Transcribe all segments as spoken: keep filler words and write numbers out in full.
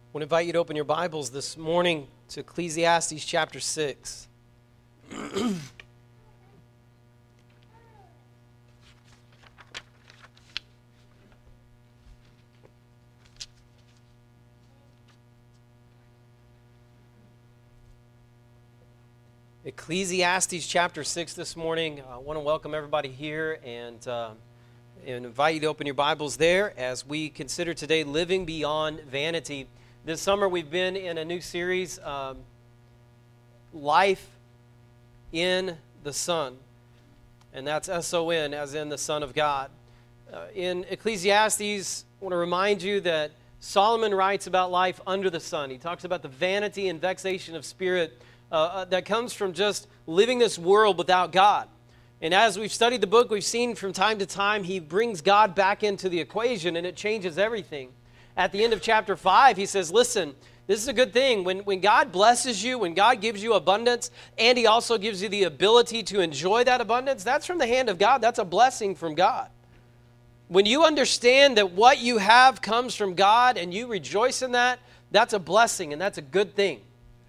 I want to invite you to open your Bibles this morning to Ecclesiastes chapter six. Ecclesiastes chapter six this morning. I want to welcome everybody here and, uh, and invite you to open your Bibles there as we consider today living beyond vanity. This summer we've been in a new series, um, Life in the Son, and that's S O N, as in the Son of God. Uh, in Ecclesiastes, I want to remind you that Solomon writes about life under the sun. He talks about the vanity and vexation of spirit uh, uh, that comes from just living this world without God. And as we've studied the book, we've seen from time to time he brings God back into the equation, and it changes everything. At the end of chapter five, he says, listen, this is a good thing. When, when God blesses you, when God gives you abundance, and he also gives you the ability to enjoy that abundance, that's from the hand of God. That's a blessing from God. When you understand that what you have comes from God and you rejoice in that, that's a blessing and that's a good thing.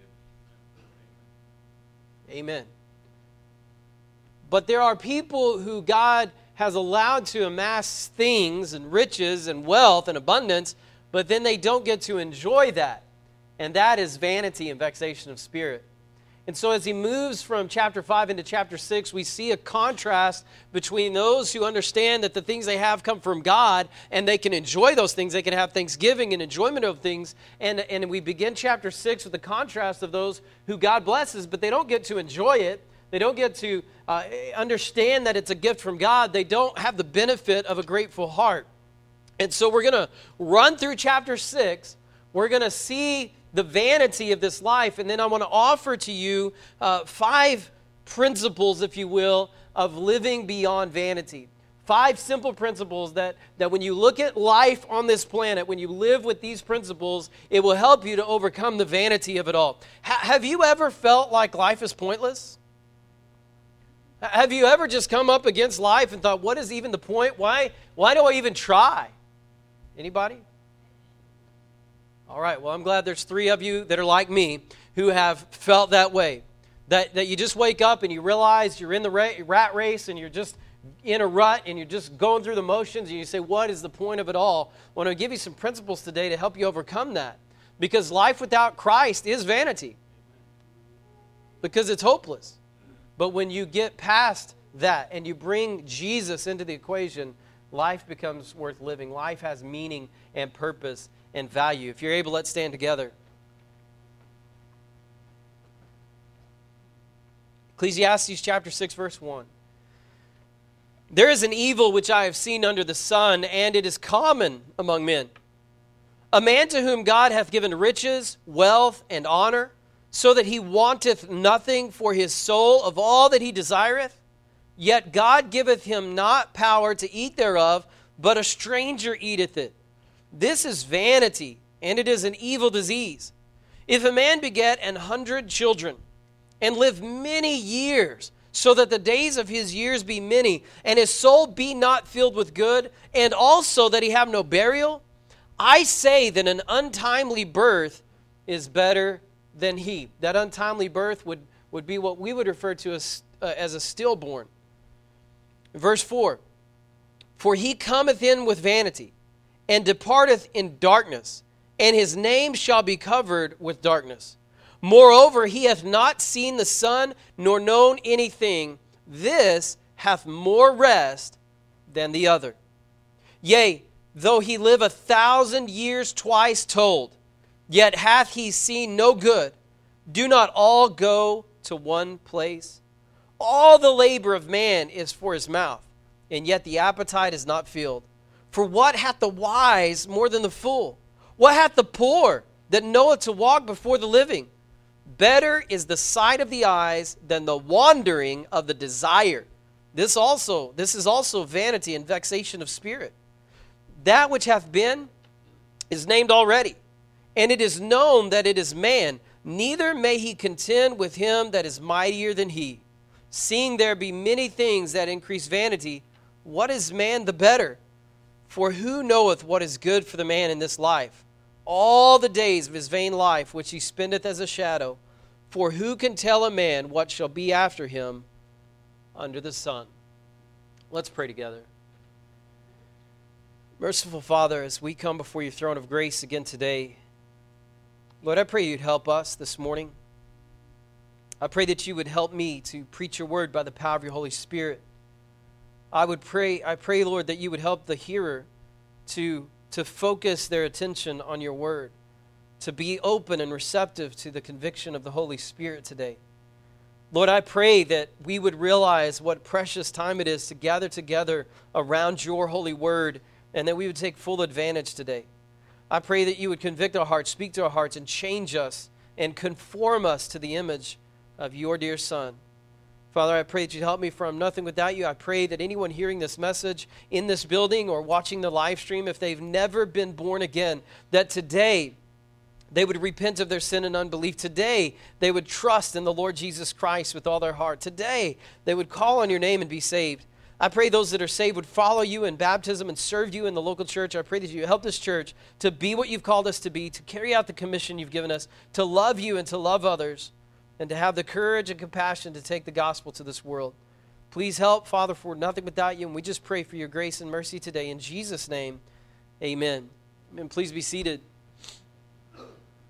Amen. But there are people who God has allowed to amass things and riches and wealth and abundance, but then they don't get to enjoy that. And that is vanity and vexation of spirit. And so as he moves from chapter five into chapter six, we see a contrast between those who understand that the things they have come from God and they can enjoy those things. They can have thanksgiving and enjoyment of things. And, and we begin chapter six with the contrast of those who God blesses, but they don't get to enjoy it. They don't get to uh, understand that it's a gift from God. They don't have the benefit of a grateful heart. And so we're going to run through chapter six. We're going to see the vanity of this life. And then I want to offer to you uh, five principles, if you will, of living beyond vanity. Five simple principles that, that when you look at life on this planet, when you live with these principles, it will help you to overcome the vanity of it all. H- have you ever felt like life is pointless? Have you ever just come up against life and thought, what is even the point? Why, why do I even try? Anybody? All right, well, I'm glad there's three of you that are like me who have felt that way. That, that you just wake up and you realize you're in the rat race and you're just in a rut and you're just going through the motions and you say, what is the point of it all? I want to give you some principles today to help you overcome that. Because life without Christ is vanity. Because it's hopeless. But when you get past that and you bring Jesus into the equation, life becomes worth living. Life has meaning and purpose and value. If you're able, let's stand together. Ecclesiastes chapter six, verse one. There is an evil which I have seen under the sun, and it is common among men. A man to whom God hath given riches, wealth, and honor, so that he wanteth nothing for his soul of all that he desireth, yet God giveth him not power to eat thereof, but a stranger eateth it. This is vanity, and it is an evil disease. If a man beget an hundred children, and live many years, so that the days of his years be many, and his soul be not filled with good, and also that he have no burial, I say that an untimely birth is better than he. That untimely birth would, would be what we would refer to as, uh, as a stillborn. Verse four, for he cometh in with vanity, and departeth in darkness, and his name shall be covered with darkness. Moreover, he hath not seen the sun, nor known anything. This hath more rest than the other. Yea, though he live a thousand years twice told, yet hath he seen no good. Do not all go to one place? All the labor of man is for his mouth, and yet the appetite is not filled. For what hath the wise more than the fool? What hath the poor that knoweth to walk before the living? Better is the sight of the eyes than the wandering of the desire. This also, this is also vanity and vexation of spirit. That which hath been is named already, and it is known that it is man. Neither may he contend with him that is mightier than he. Seeing there be many things that increase vanity, what is man the better? For who knoweth what is good for the man in this life? all the days of his vain life, which he spendeth as a shadow. For who can tell a man what shall be after him under the sun? Let's pray together. Merciful Father, as we come before your throne of grace again today, Lord, I pray you'd help us this morning. I pray that you would help me to preach your word by the power of your Holy Spirit. I would pray, I pray, Lord, that you would help the hearer to, to focus their attention on your word, to be open and receptive to the conviction of the Holy Spirit today. Lord, I pray that we would realize what precious time it is to gather together around your holy word, and that we would take full advantage today. I pray that you would convict our hearts, speak to our hearts, and change us and conform us to the image of your dear Son. Father, I pray that you'd help me, for I'm nothing without you. I pray that anyone hearing this message in this building or watching the live stream, if they've never been born again, that today they would repent of their sin and unbelief. Today they would trust in the Lord Jesus Christ with all their heart. Today they would call on your name and be saved. I pray those that are saved would follow you in baptism and serve you in the local church. I pray that you help this church to be what you've called us to be, to carry out the commission you've given us, to love you and to love others, and to have the courage and compassion to take the gospel to this world. Please help, Father, for nothing without you, and we just pray for your grace and mercy today. In Jesus' name, amen. And please be seated. I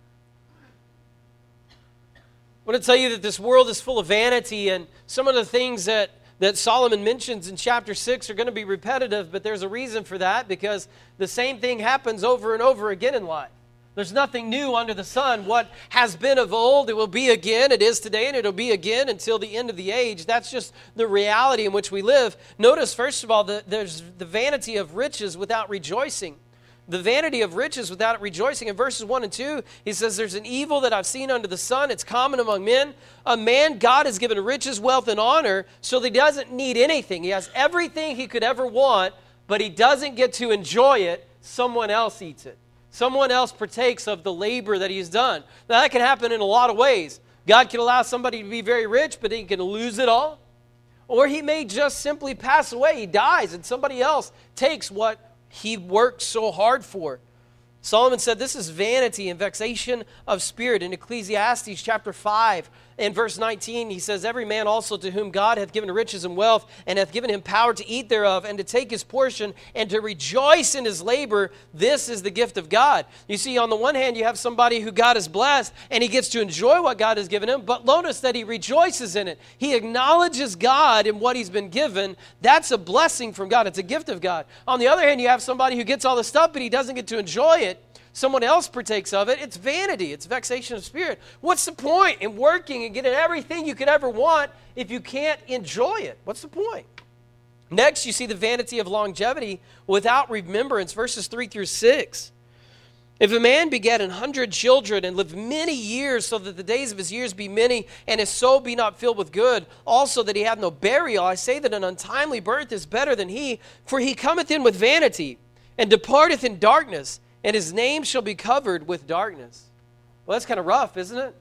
want to tell you that this world is full of vanity, and some of the things that, that Solomon mentions in chapter six are going to be repetitive, but there's a reason for that, because the same thing happens over and over again in life. There's nothing new under the sun. What has been of old, it will be again. It is today, and it'll be again until the end of the age. That's just the reality in which we live. Notice, first of all, that there's the vanity of riches without rejoicing. The vanity of riches without rejoicing. In verses one and two, he says, there's an evil that I've seen under the sun. It's common among men. A man God has given riches, wealth, and honor, so that he doesn't need anything. He has everything he could ever want, but he doesn't get to enjoy it. Someone else eats it. Someone else partakes of the labor that he's done. Now, that can happen in a lot of ways. God can allow somebody to be very rich, but he can lose it all. Or he may just simply pass away. He dies, and somebody else takes what he worked so hard for. Solomon said this is vanity and vexation of spirit. In Ecclesiastes chapter five and verse nineteen, he says, every man also to whom God hath given riches and wealth, and hath given him power to eat thereof, and to take his portion, and to rejoice in his labor, this is the gift of God. You see, on the one hand, you have somebody who God has blessed, and he gets to enjoy what God has given him, but notice that he rejoices in it. He acknowledges God in what he's been given. That's a blessing from God. It's a gift of God. On the other hand, you have somebody who gets all the stuff, but he doesn't get to enjoy it. Someone else partakes of it. It's vanity. It's vexation of spirit. What's the point in working and getting everything you could ever want if you can't enjoy it? What's the point? Next, you see the vanity of longevity without remembrance, verses three through six. If a man beget an hundred children and live many years, so that the days of his years be many, and his soul be not filled with good, also that he have no burial, I say that an untimely birth is better than he, for he cometh in with vanity, and departeth in darkness, and his name shall be covered with darkness. Well, that's kind of rough, isn't it?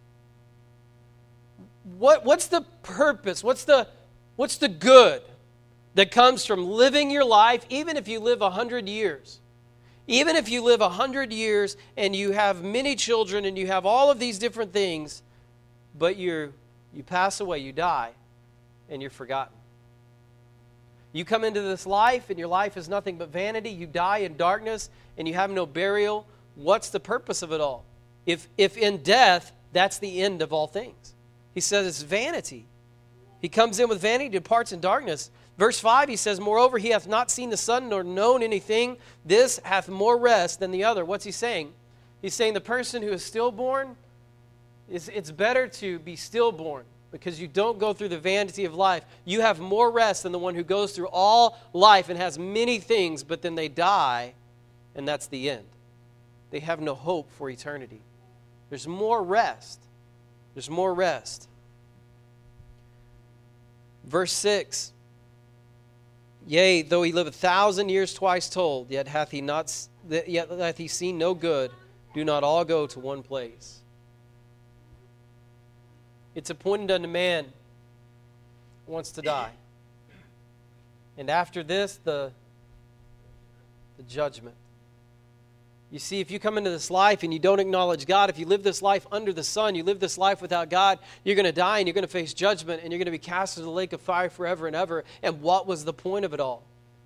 What, what's the purpose? What's the, what's the good that comes from living your life, even if you live a hundred years? Even if you live a hundred years and you have many children and you have all of these different things, but you're, you pass away, you die, and you're forgotten. You come into this life, and your life is nothing but vanity. You die in darkness, and you have no burial. What's the purpose of it all? If, if in death, that's the end of all things. He says it's vanity. He comes in with vanity, departs in darkness. Verse five, he says, moreover, he hath not seen the sun nor known anything. This hath more rest than the other. What's he saying? He's saying the person who is stillborn, is, it's better to be stillborn, because you don't go through the vanity of life. You have more rest than the one who goes through all life and has many things, but then they die, and that's the end. They have no hope for eternity. There's more rest. There's more rest. Verse six, yea, though he live a thousand years twice told, yet hath he not, yet hath he seen no good. Do not all go to one place. It's appointed unto man who wants to die. And after this, the, the judgment. You see, if you come into this life and you don't acknowledge God, if you live this life under the sun, you live this life without God, you're going to die and you're going to face judgment and you're going to be cast into the lake of fire forever and ever. And what was the point of it all?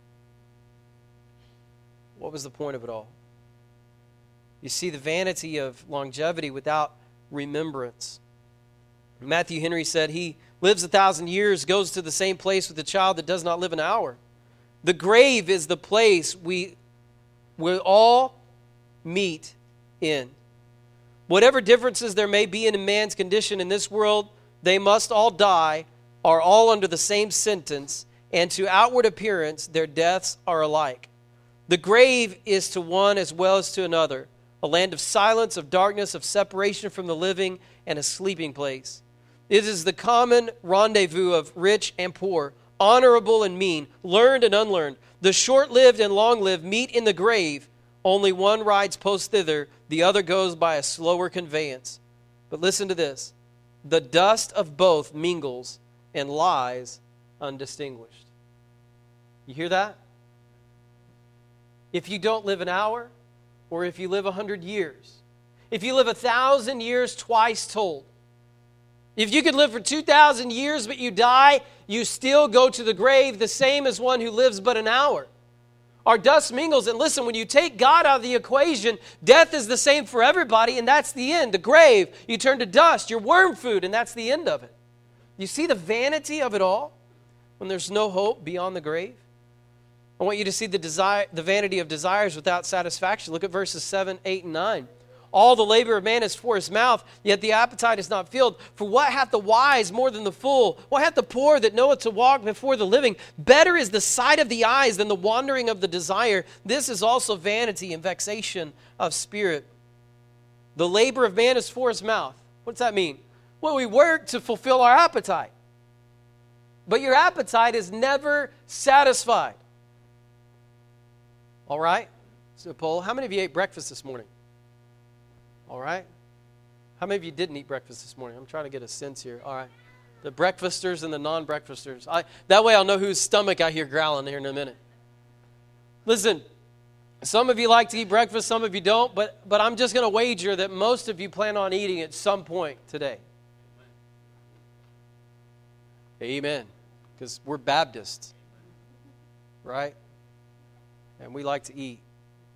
What was the point of it all? You see the vanity of longevity without remembrance. Matthew Henry said, he lives a thousand years, goes to the same place with a child that does not live an hour. The grave is the place we will all meet in. Whatever differences there may be in a man's condition in this world, they must all die, are all under the same sentence, and to outward appearance their deaths are alike. The grave is to one as well as to another, a land of silence, of darkness, of separation from the living, and a sleeping place. It is the common rendezvous of rich and poor, honorable and mean, learned and unlearned. The short-lived and long-lived meet in the grave. Only one rides post thither, the other goes by a slower conveyance. But listen to this. The dust of both mingles and lies undistinguished. You hear that? If you don't live an hour, or if you live a hundred years, if you live a thousand years twice told, if you could live for two thousand years but you die, you still go to the grave the same as one who lives but an hour. Our dust mingles, and listen, when you take God out of the equation, death is the same for everybody, and that's the end. The grave, you turn to dust, you're worm food, and that's the end of it. You see the vanity of it all when there's no hope beyond the grave? I want you to see the desire, the vanity of desires without satisfaction. Look at verses seven, eight, and nine. All the labor of man is for his mouth, yet the appetite is not filled. For what hath the wise more than the fool? What hath the poor that knoweth to walk before the living? Better is the sight of the eyes than the wandering of the desire. This is also vanity and vexation of spirit. The labor of man is for his mouth. What's that mean? Well, we work to fulfill our appetite. But your appetite is never satisfied. All right? So, poll. How many of you ate breakfast this morning? All right. How many of you didn't eat breakfast this morning? I'm trying to get a sense here. All right. The breakfasters and the non-breakfasters. I, that way I'll know whose stomach I hear growling here in a minute. Listen, some of you like to eat breakfast, some of you don't, but, but I'm just going to wager that most of you plan on eating at some point today. Amen. Because we're Baptists, right? And we like to eat.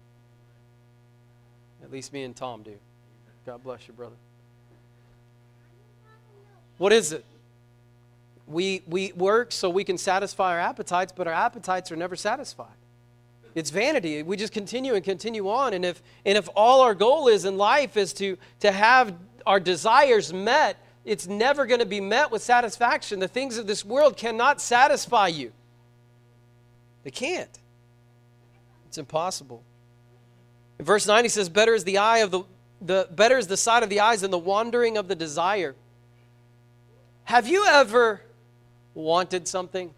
At least me and Tom do. God bless you, brother. What is it? We we work so we can satisfy our appetites, but our appetites are never satisfied. It's vanity. We just continue and continue on. And if and if all our goal is in life is to, to have our desires met, it's never going to be met with satisfaction. The things of this world cannot satisfy you. They can't. It's impossible. In verse nine, he says, better is the eye of the, the better is the sight of the eyes than the wandering of the desire. Have you ever wanted something?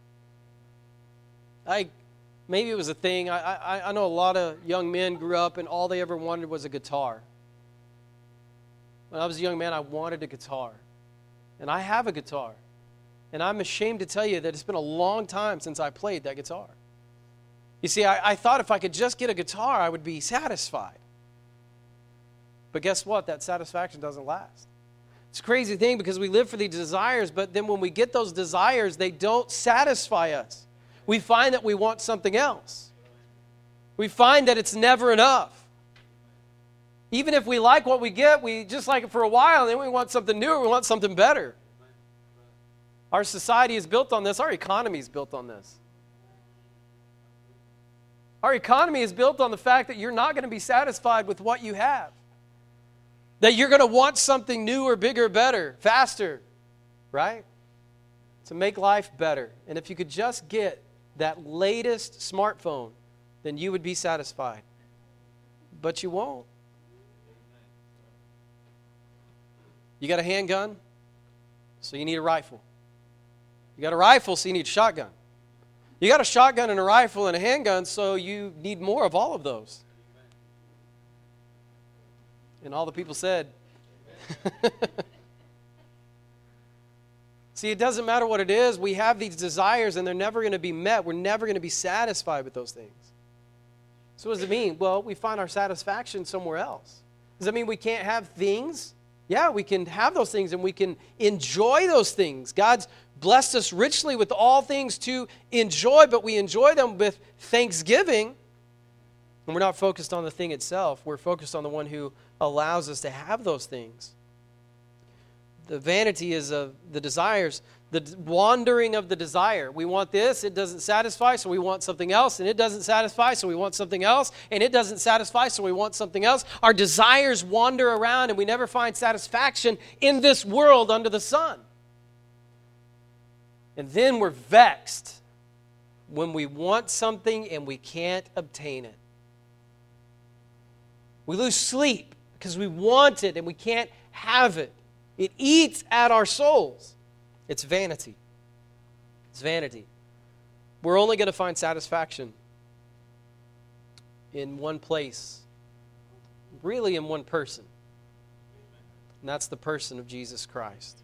I maybe it was a thing. I, I I know a lot of young men grew up and all they ever wanted was a guitar. When I was a young man, I wanted a guitar. And I have a guitar. And I'm ashamed to tell you that it's been a long time since I played that guitar. You see, I, I thought if I could just get a guitar, I would be satisfied. But guess what? That satisfaction doesn't last. It's a crazy thing because we live for these desires, but then when we get those desires, they don't satisfy us. We find that we want something else. We find that it's never enough. Even if we like what we get, we just like it for a while, and then we want something new, we want something better. Our society is built on this. Our economy is built on this. Our economy is built on the fact that you're not going to be satisfied with what you have. That you're going to want something new or bigger, better, faster, right? To make life better. And if you could just get that latest smartphone, then you would be satisfied. But you won't. You got a handgun, so you need a rifle. You got a rifle, so you need a shotgun. You got a shotgun and a rifle and a handgun, so you need more of all of those. And all the people said, see, it doesn't matter what it is. We have these desires, and they're never going to be met. We're never going to be satisfied with those things. So what does it mean? Well, we find our satisfaction somewhere else. Does that mean we can't have things? Yeah, we can have those things and we can enjoy those things. God's blessed us richly with all things to enjoy, but we enjoy them with thanksgiving. And we're not focused on the thing itself. We're focused on the one who allows us to have those things. The vanity is of the desires, the wandering of the desire. We want this, it doesn't satisfy, so we want something else, and it doesn't satisfy, so we want something else, and it doesn't satisfy, so we want something else. Our desires wander around, and we never find satisfaction in this world under the sun. And then we're vexed when we want something and we can't obtain it. We lose sleep because we want it and we can't have it. It eats at our souls. It's vanity. It's vanity. We're only going to find satisfaction in one place, really in one person. And that's the person of Jesus Christ.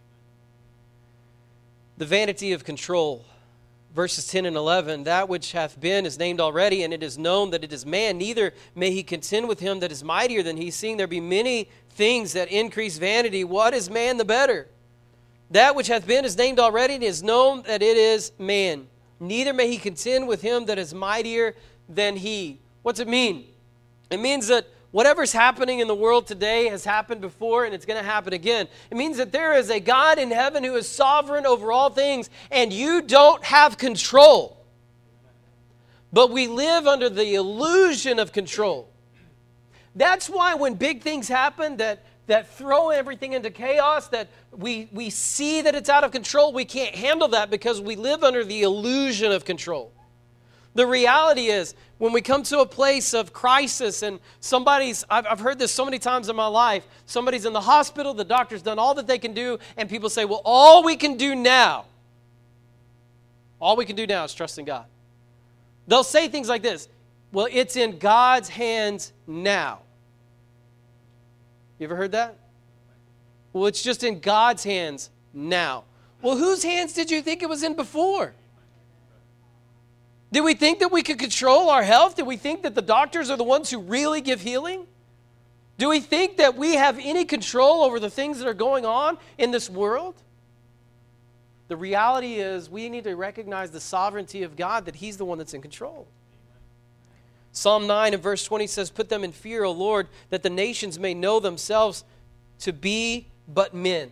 The vanity of control. Verses ten and eleven, that which hath been is named already, and it is known that it is man. Neither may he contend with him that is mightier than he, seeing there be many things that increase vanity. What is man the better? That which hath been is named already, and it is known that it is man. Neither may he contend with him that is mightier than he. What's it mean? It means that whatever's happening in the world today has happened before and it's going to happen again. It means that there is a God in heaven who is sovereign over all things and you don't have control. But we live under the illusion of control. That's why when big things happen that, that throw everything into chaos, that we, we see that it's out of control, we can't handle that because we live under the illusion of control. The reality is, when we come to a place of crisis and somebody's, I've, I've heard this so many times in my life, somebody's in the hospital, the doctor's done all that they can do, and people say, well, all we can do now, all we can do now is trust in God. They'll say things like this, well, it's in God's hands now. You ever heard that? Well, it's just in God's hands now. Well, whose hands did you think it was in before? Did we think that we could control our health? Did we think that the doctors are the ones who really give healing? Do we think that we have any control over the things that are going on in this world? The reality is we need to recognize the sovereignty of God, that He's the one that's in control. Psalm nine and verse twenty says, put them in fear, O Lord, that the nations may know themselves to be but men.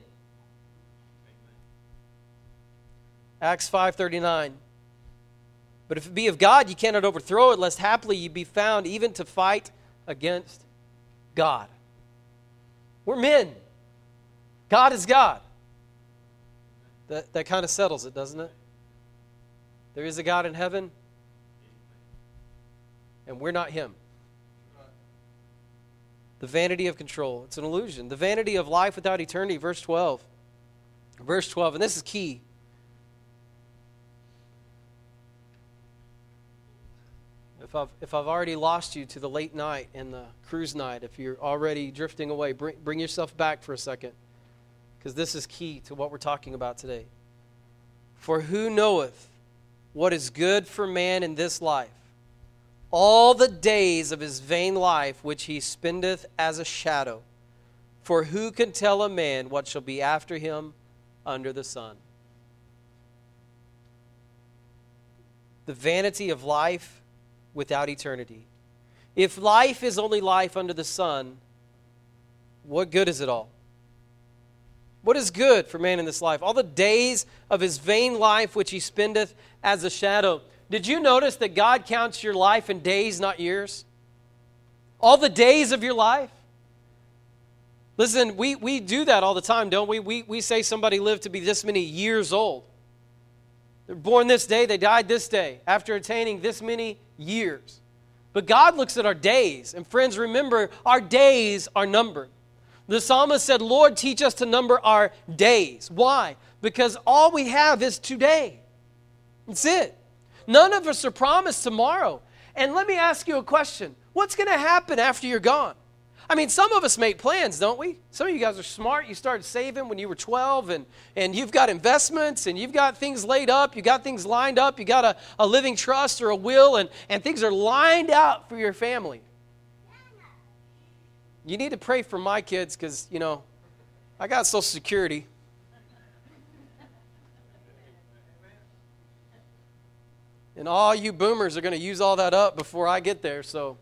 Acts five thirty-nine. But if it be of God, ye cannot overthrow it, lest haply ye be found even to fight against God. We're men. God is God. That, that kind of settles it, doesn't it? There is a God in heaven, and we're not Him. The vanity of control. It's an illusion. The vanity of life without eternity. Verse twelve. Verse twelve, and this is key. If I've, if I've already lost you to the late night and the cruise night, if you're already drifting away, bring, bring yourself back for a second, because this is key to what we're talking about today. For who knoweth what is good for man in this life, all the days of his vain life which he spendeth as a shadow? For who can tell a man what shall be after him under the sun? The vanity of life without eternity. If life is only life under the sun, what good is it all? What is good for man in this life? All the days of his vain life which he spendeth as a shadow. Did you notice that God counts your life in days, not years? All the days of your life? Listen, we, we do that all the time, don't we? We, we say somebody lived to be this many years old. They're born this day, they died this day, after attaining this many years. But God looks at our days. And friends, remember, our days are numbered. The psalmist said, Lord, teach us to number our days. Why? Because all we have is today. That's it. None of us are promised tomorrow. And let me ask you a question. What's going to happen after you're gone? I mean, some of us make plans, don't we? Some of you guys are smart. You started saving when you were twelve, and, and you've got investments, and you've got things laid up. You got things lined up. You got a, a living trust or a will, and, and things are lined out for your family. You need to pray for my kids because, you know, I got Social Security. And all you boomers are going to use all that up before I get there, so.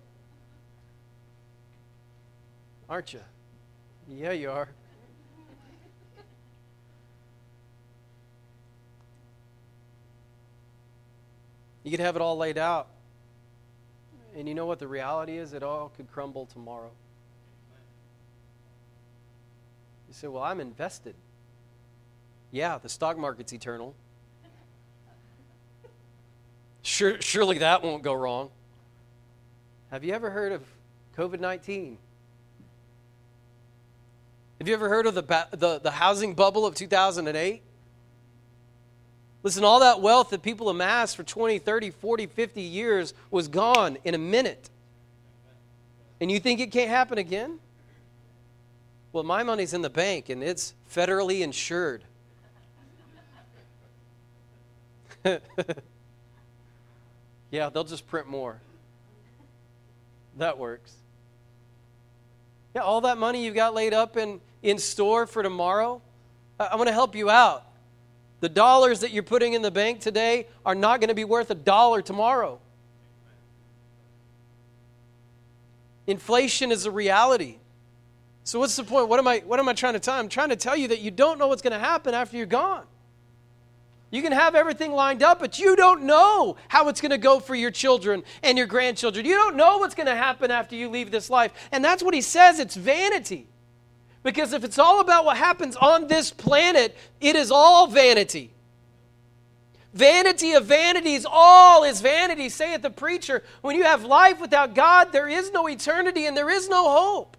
Aren't you? Yeah, you are. You could have it all laid out. And you know what the reality is? It all could crumble tomorrow. You say, well, I'm invested. Yeah, the stock market's eternal. Sure, surely that won't go wrong. Have you ever heard of covid nineteen? Have you ever heard of the, the, the housing bubble of two thousand eight? Listen, all that wealth that people amassed for twenty, thirty, forty, fifty years was gone in a minute. And you think it can't happen again? Well, my money's in the bank, and it's federally insured. Yeah, they'll just print more. That works. Yeah, all that money you've got laid up in, in store for tomorrow, I'm going to help you out. The dollars that you're putting in the bank today are not going to be worth a dollar tomorrow. Inflation is a reality. So what's the point? What am I, what am I trying to tell you? I'm trying to tell you that you don't know what's going to happen after you're gone. You can have everything lined up, but you don't know how it's going to go for your children and your grandchildren. You don't know what's going to happen after you leave this life. And that's what he says, it's vanity. Because if it's all about what happens on this planet, it is all vanity. Vanity of vanities, all is vanity, saith the preacher. When you have life without God, there is no eternity and there is no hope.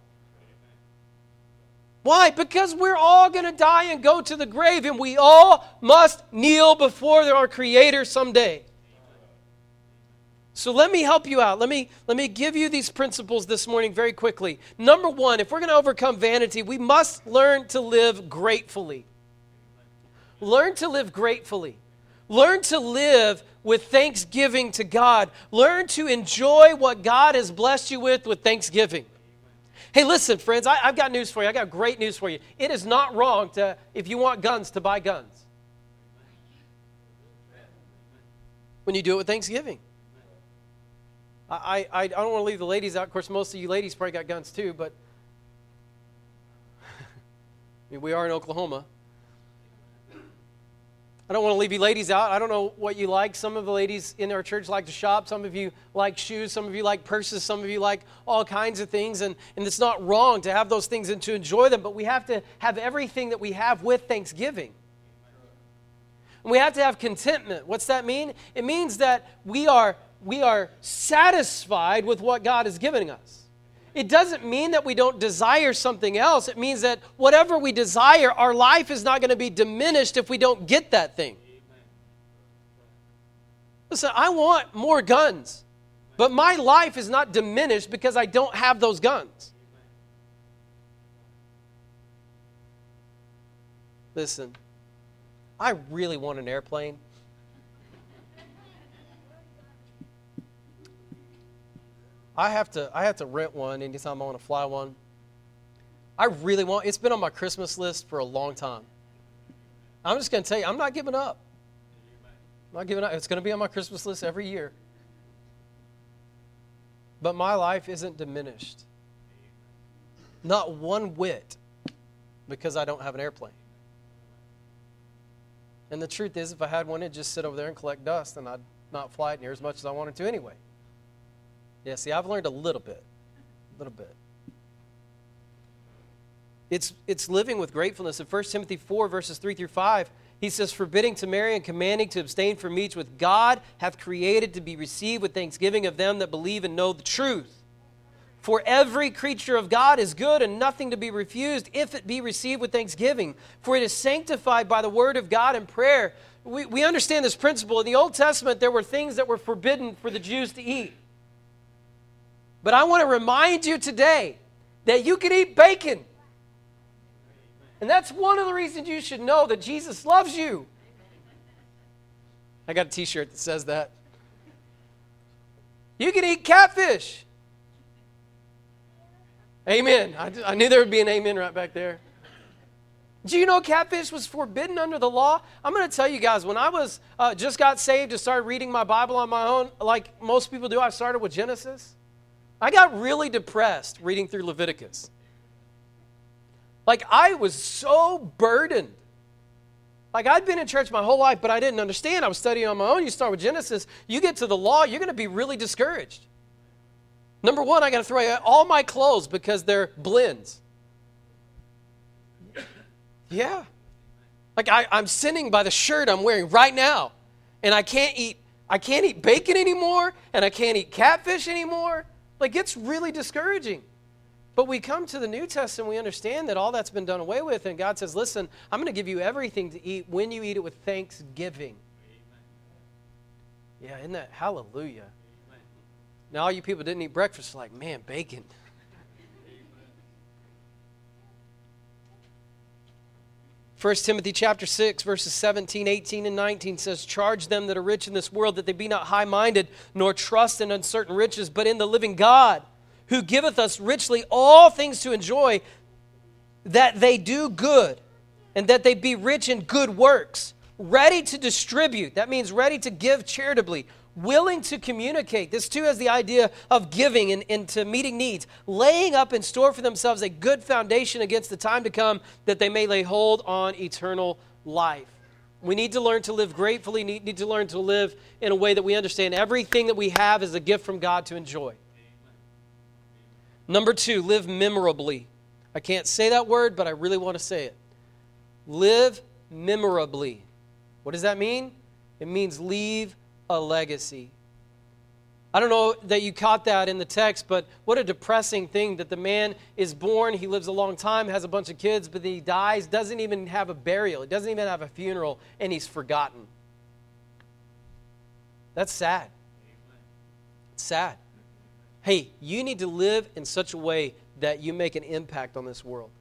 Why? Because we're all going to die and go to the grave, and we all must kneel before our Creator someday. So let me help you out. Let me, let me give you these principles this morning very quickly. Number one, if we're going to overcome vanity, we must learn to live gratefully. Learn to live gratefully. Learn to live with thanksgiving to God. Learn to enjoy what God has blessed you with with thanksgiving. Hey, listen, friends, I, I've got news for you. I got great news for you. It is not wrong to, if you want guns, to buy guns. When you do it with Thanksgiving. I, I, I don't want to leave the ladies out. Of course, most of you ladies probably got guns too, but I mean, we are in Oklahoma. I don't want to leave you ladies out. I don't know what you like. Some of the ladies in our church like to shop. Some of you like shoes. Some of you like purses. Some of you like all kinds of things. And, and it's not wrong to have those things and to enjoy them, but we have to have everything that we have with Thanksgiving. And we have to have contentment. What's that mean? It means that we are, we are satisfied with what God is giving us. It doesn't mean that we don't desire something else. It means that whatever we desire, our life is not going to be diminished if we don't get that thing. Listen, I want more guns, but my life is not diminished because I don't have those guns. Listen, I really want an airplane. I have to I have to rent one anytime I want to fly one. I really want, it's been on my Christmas list for a long time. I'm just going to tell you, I'm not giving up. I'm not giving up. It's going to be on my Christmas list every year. But my life isn't diminished. Not one whit because I don't have an airplane. And the truth is, if I had one, it'd just sit over there and collect dust, and I'd not fly it near as much as I wanted to anyway. Yeah, see, I've learned a little bit, a little bit. It's, it's living with gratefulness. In First Timothy four, verses three through five, he says, forbidding to marry and commanding to abstain from meats which God hath created to be received with thanksgiving of them that believe and know the truth. For every creature of God is good and nothing to be refused if it be received with thanksgiving. For it is sanctified by the word of God and prayer. We, we understand this principle. In the Old Testament, there were things that were forbidden for the Jews to eat. But I want to remind you today that you can eat bacon. And that's one of the reasons you should know that Jesus loves you. I got a t-shirt that says that. You can eat catfish. Amen. I, I knew there would be an amen right back there. Do you know catfish was forbidden under the law? I'm going to tell you guys, when I was uh, just got saved and started reading my Bible on my own, like most people do, I started with Genesis. I got really depressed reading through Leviticus. Like, I was so burdened. Like, I'd been in church my whole life, but I didn't understand. I was studying on my own. You start with Genesis, you get to the law, you're going to be really discouraged. Number one, I got to throw away all my clothes because they're blends. Yeah. Like, I, I'm sinning by the shirt I'm wearing right now. And I can't eat, I can't eat bacon anymore, and I can't eat catfish anymore. Like, it's really discouraging. But we come to the New Testament, we understand that all that's been done away with, and God says, listen, I'm going to give you everything to eat when you eat it with thanksgiving. Amen. Yeah, isn't that hallelujah? Amen. Now all you people didn't eat breakfast, like, man, bacon. First Timothy chapter six, verses seventeen, eighteen, and nineteen says, charge them that are rich in this world that they be not high-minded, nor trust in uncertain riches, but in the living God, who giveth us richly all things to enjoy, that they do good, and that they be rich in good works, ready to distribute. That means ready to give charitably, willing to communicate. This too has the idea of giving and, and to meeting needs, laying up in store for themselves a good foundation against the time to come, that they may lay hold on eternal life. We need to learn to live gratefully, need, need to learn to live in a way that we understand everything that we have is a gift from God to enjoy. Number two, live memorably. I can't say that word, but I really want to say it. Live memorably. What does that mean? It means leave a legacy. I don't know that you caught that in the text, but what a depressing thing that the man is born, he lives a long time, has a bunch of kids, but then he dies, doesn't even have a burial, he doesn't even have a funeral, and he's forgotten. That's sad. It's sad. Hey, you need to live in such a way that you make an impact on this world.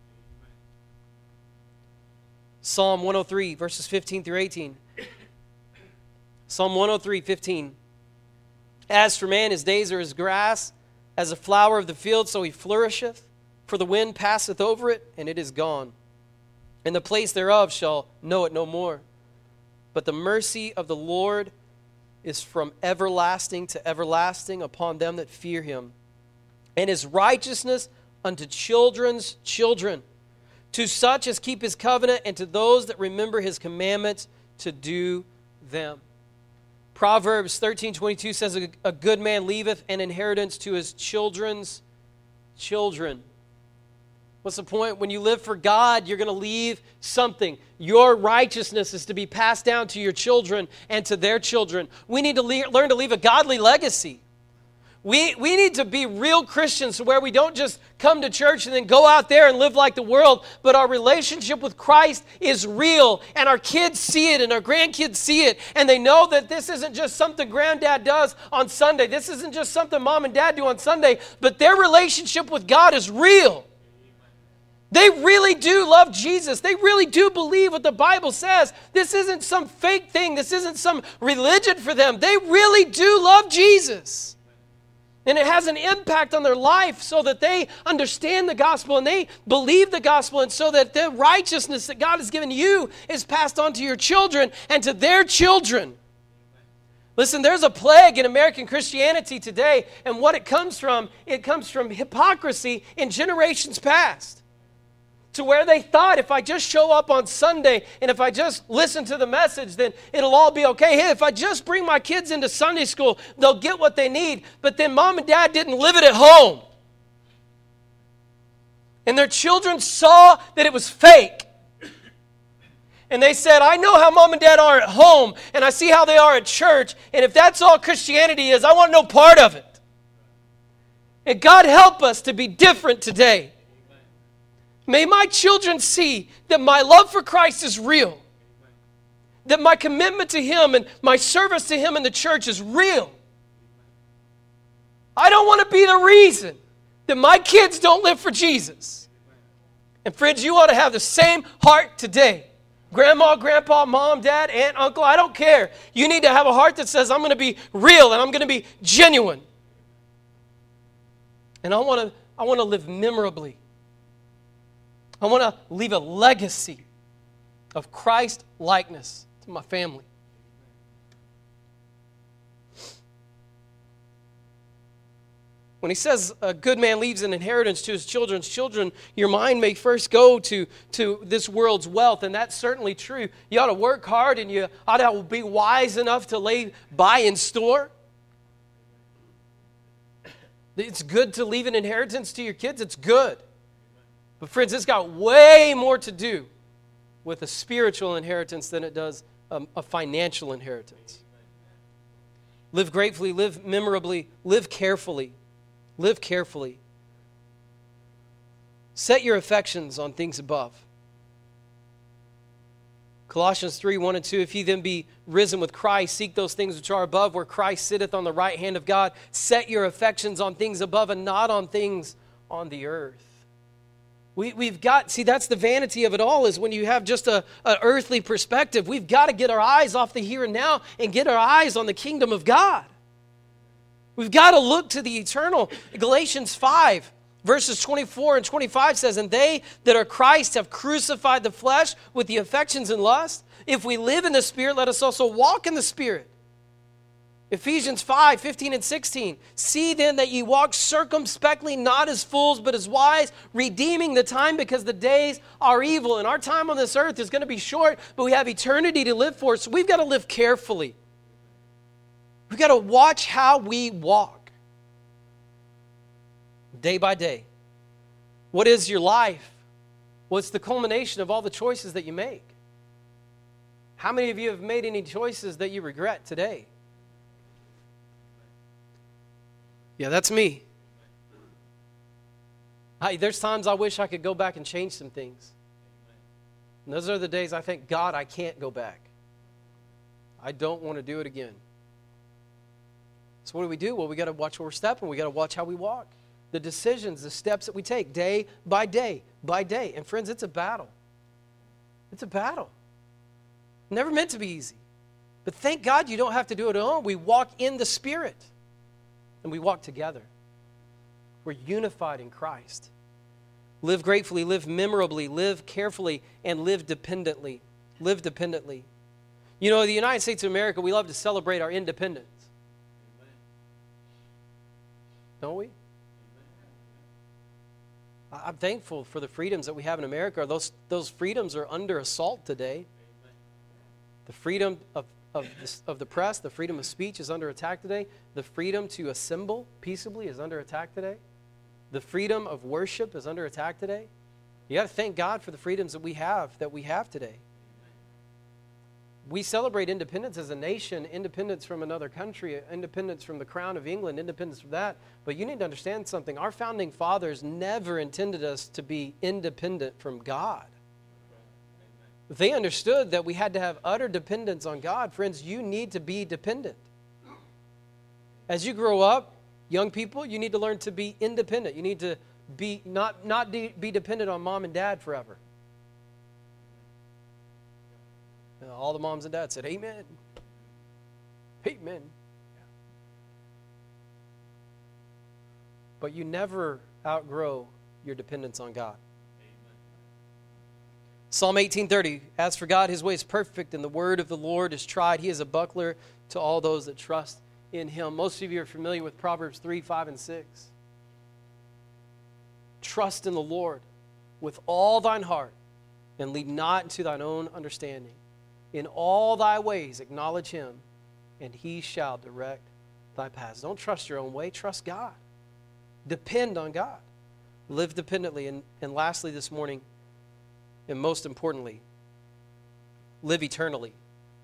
Psalm one oh three, verses fifteen through eighteen. Psalm one oh three, fifteen. As for man, his days are as grass, as a flower of the field, so he flourisheth. For the wind passeth over it, and it is gone. And the place thereof shall know it no more. But the mercy of the Lord is from everlasting to everlasting upon them that fear him. And his righteousness unto children's children, to such as keep his covenant, and to those that remember his commandments to do them. Proverbs thirteen twenty-two says, a, a good man leaveth an inheritance to his children's children. What's the point? When you live for God, you're going to leave something. Your righteousness is to be passed down to your children and to their children. We need to le- learn to leave a godly legacy. We, we need to be real Christians where we don't just come to church and then go out there and live like the world, but our relationship with Christ is real, and our kids see it and our grandkids see it, and they know that this isn't just something granddad does on Sunday. This isn't just something mom and dad do on Sunday, but their relationship with God is real. They really do love Jesus. They really do believe what the Bible says. This isn't some fake thing. This isn't some religion for them. They really do love Jesus. And it has an impact on their life so that they understand the gospel and they believe the gospel, and so that the righteousness that God has given you is passed on to your children and to their children. Listen, there's a plague in American Christianity today, and what it comes from, it comes from hypocrisy in generations past. To where they thought, if I just show up on Sunday and if I just listen to the message, then it'll all be okay. Hey, if I just bring my kids into Sunday school, they'll get what they need. But then mom and dad didn't live it at home. And their children saw that it was fake. And they said, I know how mom and dad are at home, and I see how they are at church, and if that's all Christianity is, I want no part of it. And God help us to be different today. May my children see that my love for Christ is real. That my commitment to Him and my service to Him in the church is real. I don't want to be the reason that my kids don't live for Jesus. And friends, you ought to have the same heart today. Grandma, grandpa, mom, dad, aunt, uncle, I don't care. You need to have a heart that says, I'm going to be real and I'm going to be genuine. And I want to I want to live memorably. I want to leave a legacy of Christ likeness to my family. When he says a good man leaves an inheritance to his children's children, your mind may first go to, to this world's wealth, and that's certainly true. You ought to work hard, and you ought to be wise enough to lay by in store. It's good to leave an inheritance to your kids. It's good. But friends, it's got way more to do with a spiritual inheritance than it does a, a financial inheritance. Live gratefully, live memorably, live carefully. Live carefully. Set your affections on things above. Colossians three, one and two, if ye then be risen with Christ, seek those things which are above, where Christ sitteth on the right hand of God. Set your affections on things above and not on things on the earth. We, we've got, see, that's the vanity of it all, is when you have just a, an earthly perspective. We've got to get our eyes off the here and now and get our eyes on the kingdom of God. We've got to look to the eternal. Galatians five, verses twenty-four and twenty-five says, and they that are Christ have crucified the flesh with the affections and lust. If we live in the Spirit, let us also walk in the Spirit. Ephesians five, fifteen and sixteen. See then that ye walk circumspectly, not as fools, but as wise, redeeming the time, because the days are evil. And our time on this earth is going to be short, but we have eternity to live for. So we've got to live carefully. We've got to watch how we walk day by day. What is your life? Well, it's the culmination of all the choices that you make. How many of you have made any choices that you regret today? Yeah, that's me. I, there's times I wish I could go back and change some things. And those are the days I think, God, I can't go back. I don't want to do it again. So what do we do? Well, we got to watch where we're stepping. We got to watch how we walk. The decisions, the steps that we take day by day by day. And friends, it's a battle. It's a battle. Never meant to be easy. But thank God you don't have to do it alone. We walk in the Spirit. And we walk together. We're unified in Christ. Live gratefully, live memorably, live carefully, and live dependently. Live dependently. You know, the United States of America, we love to celebrate our independence. Don't we? I'm thankful for the freedoms that we have in America. Those, those freedoms are under assault today. The freedom of, of, the, of the press, the freedom of speech is under attack today. The freedom to assemble peaceably is under attack today. The freedom of worship is under attack today. You got to thank God for the freedoms that we have, that we have today. We celebrate independence as a nation, independence from another country, independence from the crown of England, independence from that. But you need to understand something. Our founding fathers never intended us to be independent from God. They understood that we had to have utter dependence on God. Friends, you need to be dependent. As you grow up, young people, you need to learn to be independent. You need to be not, not de- be dependent on mom and dad forever. All the moms and dads said, amen. Amen. But you never outgrow your dependence on God. Amen. Psalm eighteen thirty, as for God, his way is perfect, and the word of the Lord is tried. He is a buckler to all those that trust in him. Most of you are familiar with Proverbs three, five, and six. Trust in the Lord with all thine heart, and lean not into thine own understanding. In all thy ways acknowledge him, and he shall direct thy paths. Don't trust your own way. Trust God. Depend on God. Live dependently. And, and lastly this morning, and most importantly, live eternally.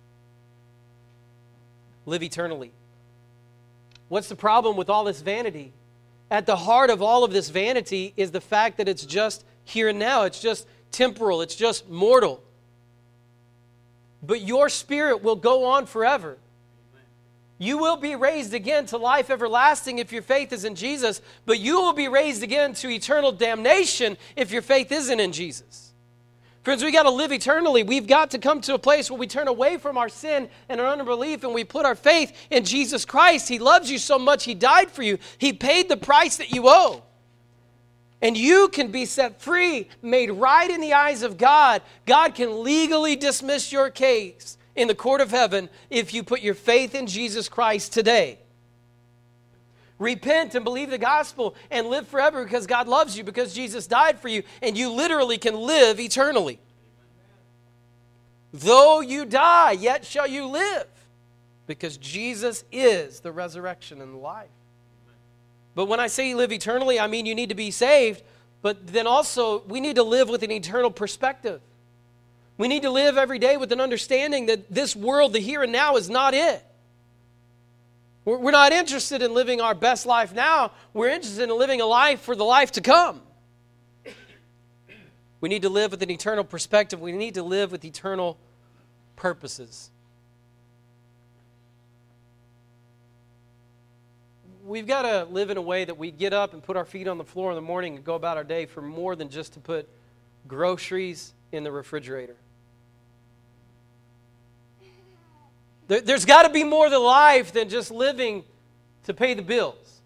Live eternally. What's the problem with all this vanity? At the heart of all of this vanity is the fact that it's just here and now. It's just temporal. It's just mortal. But your spirit will go on forever. You will be raised again to life everlasting if your faith is in Jesus, but you will be raised again to eternal damnation if your faith isn't in Jesus. Friends, we got to live eternally. We've got to come to a place where we turn away from our sin and our unbelief and we put our faith in Jesus Christ. He loves you so much, He died for you. He paid the price that you owe. And you can be set free, made right in the eyes of God. God can legally dismiss your case in the court of heaven if you put your faith in Jesus Christ today. Repent and believe the gospel and live forever because God loves you, because Jesus died for you, and you literally can live eternally. Though you die, yet shall you live, because Jesus is the resurrection and the life. But when I say you live eternally, I mean you need to be saved, but then also we need to live with an eternal perspective. We need to live every day with an understanding that this world, the here and now, is not it. We're not interested in living our best life now. We're interested in living a life for the life to come. We need to live with an eternal perspective. We need to live with eternal purposes. We've got to live in a way that we get up and put our feet on the floor in the morning and go about our day for more than just to put groceries in the refrigerator. There, there's got to be more to life than just living to pay the bills.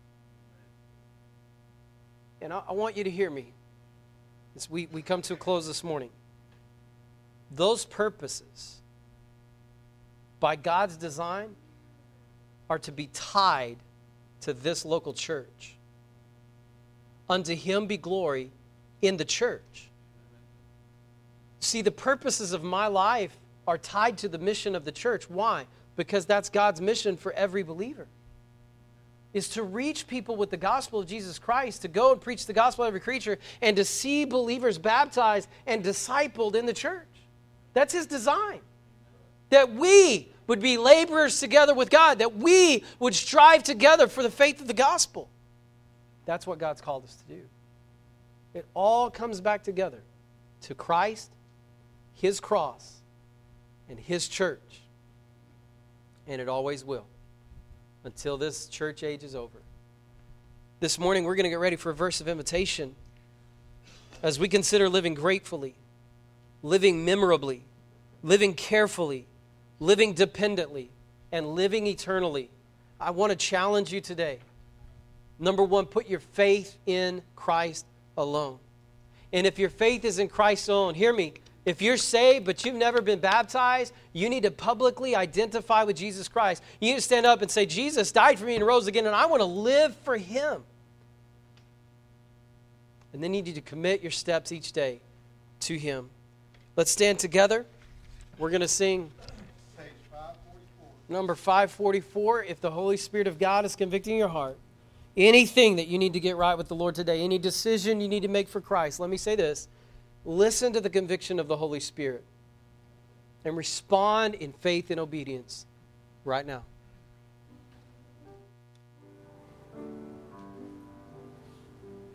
And I, I want you to hear me as we, we come to a close this morning. Those purposes, by God's design, are to be tied to this local church. Unto Him be glory in the church. See, the purposes of my life are tied to the mission of the church. Why? Because that's God's mission for every believer, is to reach people with the gospel of Jesus Christ, to go and preach the gospel to every creature, and to see believers baptized and discipled in the church. That's His design. That we would be laborers together with God, that we would strive together for the faith of the gospel. That's what God's called us to do. It all comes back together to Christ, His cross, and His church. And it always will, until this church age is over. This morning we're going to get ready for a verse of invitation as we consider living gratefully, living memorably, living carefully, living dependently, and living eternally. I want to challenge you today. Number one, put your faith in Christ alone. And if your faith is in Christ alone, hear me, if you're saved but you've never been baptized, you need to publicly identify with Jesus Christ. You need to stand up and say, Jesus died for me and rose again, and I want to live for Him. And then you need to commit your steps each day to Him. Let's stand together. We're going to sing number five forty-four. If the Holy Spirit of God is convicting your heart, anything that you need to get right with the Lord today, any decision you need to make for Christ, let me say this. Listen to the conviction of the Holy Spirit and respond in faith and obedience right now.